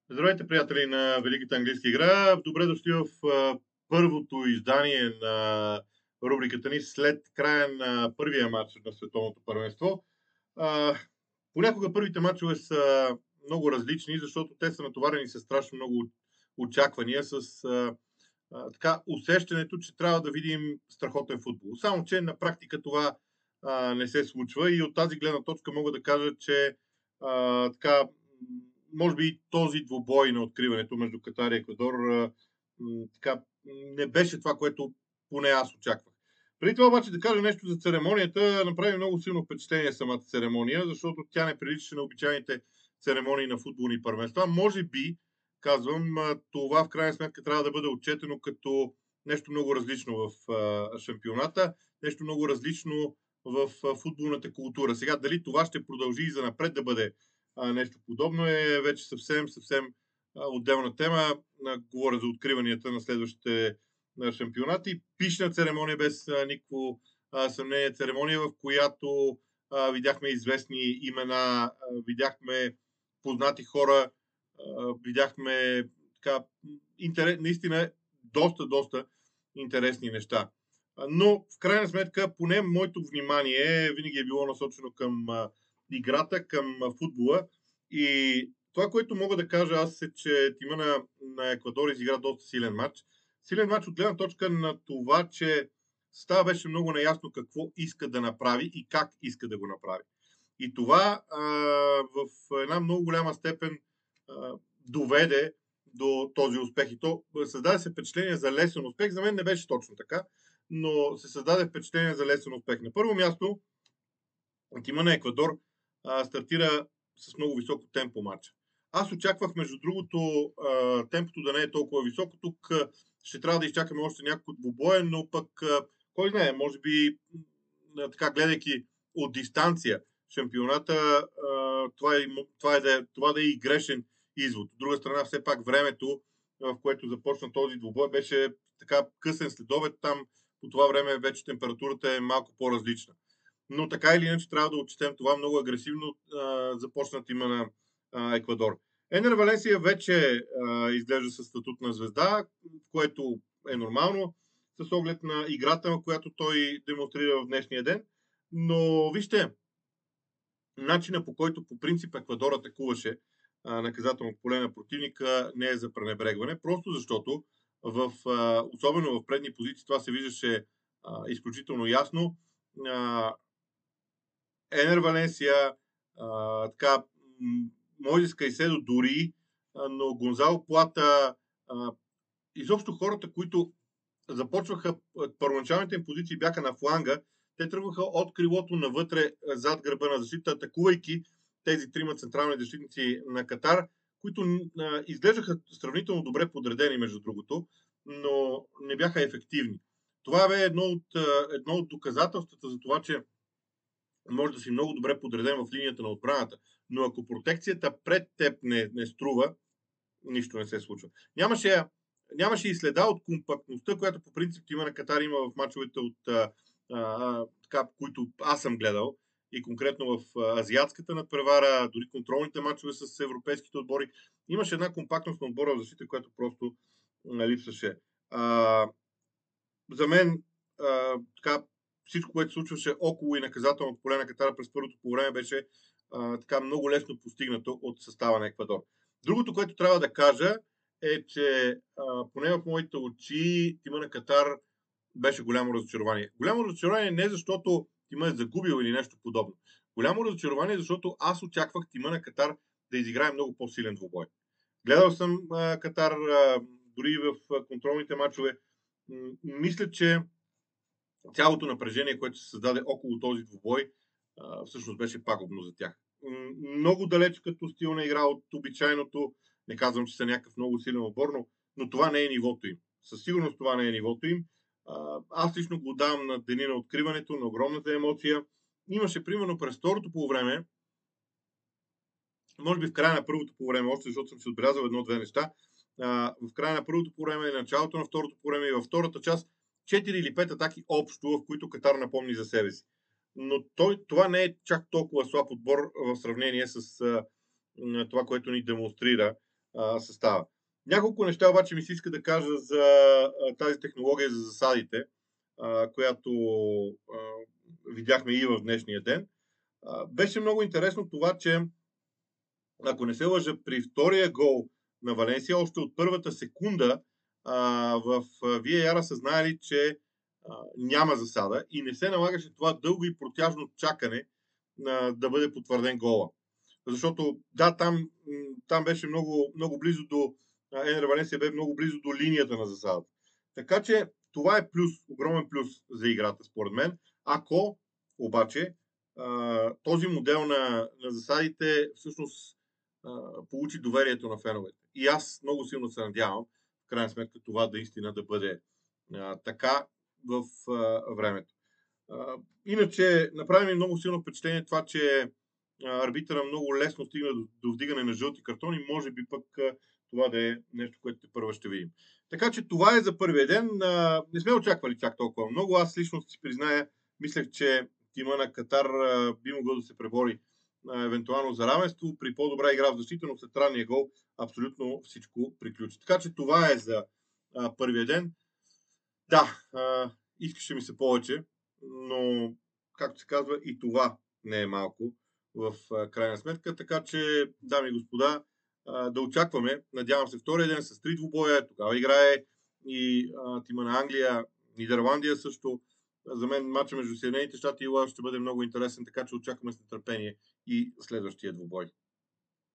Здравейте, приятели на Великата английска игра. Добре дошли в първото издание на рубриката ни след края на първия матч на Световното първенство. А, Понякога първите матчове са много различни, защото те са натоварени с страшно много очаквания, с така усещането, че трябва да видим страхотен футбол. Само, че на практика това не се случва и от тази гледна точка мога да кажа, че така, може би този двубой на откриването между Катар и Еквадор така, не беше това, което поне аз очаквах. Преди това обаче да кажа нещо за церемонията. Направи много силно впечатление самата церемония, защото тя не приличаше на обичайните церемонии на футболни първенства. Може би, казвам, това в крайна сметка трябва да бъде отчетено като нещо много различно в шампионата, нещо много различно в футболната култура. Сега, дали това ще продължи и за напред да бъде нещо подобно, е вече съвсем отделна тема. Говоря за откриванията на следващите шампионати. Пишна церемония без никакво съмнение. Церемония, в която видяхме известни имена, видяхме познати хора, видяхме така, наистина доста интересни неща. Но в крайна сметка, поне моето внимание винаги е било насочено към играта, към футбола. И това, което мога да кажа аз е, че тима на Еквадор изигра доста силен матч. Силен матч от гледна точка на това, че става беше много неясно какво иска да направи и как иска да го направи. И това в една много голяма степен доведе до този успех. И то създаде се впечатление за лесен успех. За мен не беше точно така, но се създаде впечатление за лесен успех. На първо място, тима на Еквадор стартира с много високо темпо матча. Аз очаквах, между другото, темпото да не е толкова високо. Тук ще трябва да изчакаме още няколко двубоя, но пък, кой знае, може би, така гледайки от дистанция шампионата, това да е и грешен извод. От друга страна, все пак времето, в което започна този двубой, беше така късен следобед. Там по това време вече температурата е малко по-различна. Но така или иначе трябва да отчетем това много агресивно започнат има на Еквадор. Енер Валенсия вече изглежда със статут на звезда, което е нормално, с оглед на играта, която той демонстрира в днешния ден. Но вижте, начина по който по принцип Еквадор атакуваше наказателното поле на противника не е за пренебрегване, просто защото особено в предни позиции това се виждаше изключително ясно. Енер Валенсия, така, Мойзес Кайседо дори, но Гонзало Плата, изобщо хората, които започваха, първоначалните им позиции бяха на фланга, те тръгваха от крилото навътре, зад гърба на защита, атакувайки тези трима централни защитници на Катар, които изглеждаха сравнително добре подредени, между другото, но не бяха ефективни. Това бе едно от доказателствата за това, че може да си много добре подреден в линията на отбраната, но ако протекцията пред теб не струва, нищо не се случва. Нямаше и следа от компактността, която по принцип има на Катар, има в мачовете така, които аз съм гледал, и конкретно в азиатската надпревара, дори контролните мачове с европейските отбори. Имаше една компактност на отбора в защита, която просто липсваше. За мен така, всичко, което случваше около и наказателното поле на Катара през първото по време, беше така много лесно постигнато от състава на Еквадор. Другото, което трябва да кажа, е, че поне в моите очи тима на Катар беше голямо разочарование. Голямо разочарование не защото тима е загубил или нещо подобно. Голямо разочарование, защото аз очаквах тима на Катар да изиграе много по-силен двубой. Гледал съм Катар дори в контролните матчове. Мисля, че цялото напрежение, което се създаде около този двубой, всъщност беше пагубно за тях. Много далеч като стил на игра от обичайното. Не казвам, че са някакъв много силен отбор, но това не е нивото им. Със сигурност това не е нивото им. Аз лично го давам на деня на откриването, на огромната емоция. Имаше, примерно, през второто полувреме, може би в края на първото полувреме, още защото съм си отбелязал едно-две неща, в края на първото полувреме, началото на второто полувреме и във втората част, 4 или 5 атаки общо, в които Катар напомни за себе си. Но това не е чак толкова слаб отбор в сравнение с това, което ни демонстрира състава. Няколко неща обаче ми се иска да кажа за тази технология за засадите, която видяхме и в днешния ден. Беше много интересно това, че ако не се лъжа, при втория гол на Валенсия, още от първата секунда в VAR са знаели, че няма засада и не се налагаше това дълго и протяжно чакане да бъде потвърден гола. Защото да, там беше много близо до Енер Валенсия бе много близо до линията на засадата. Така че това е плюс, огромен плюс за играта, според мен. Ако обаче този модел на засадите всъщност получи доверието на феновете. И аз много силно се надявам, в крайна сметка, това наистина да бъде така в времето. Иначе направи ми много силно впечатление това, че арбитъра много лесно стигна до вдигане на жълти картони. Може би пък това да е нещо, което първо ще видим. Така че това е за първия ден. Не сме очаквали чак толкова много. Аз лично си призная, мислех, че тима на Катар би могъл да се пребори евентуално за равенство при по-добра игра в защита, но след ранния гол абсолютно всичко приключи. Така че това е за първия ден. Да, искаше ми се повече, но, както се казва, и това не е малко в крайна сметка. Така че, дами и господа, да очакваме, надявам се, втория ден с 3 двубоя, тогава играе и тима на Англия, Нидерландия също. За мен матча между Съединените щати и УА ще бъде много интересен, така че очакваме с нетърпение и следващия двубой.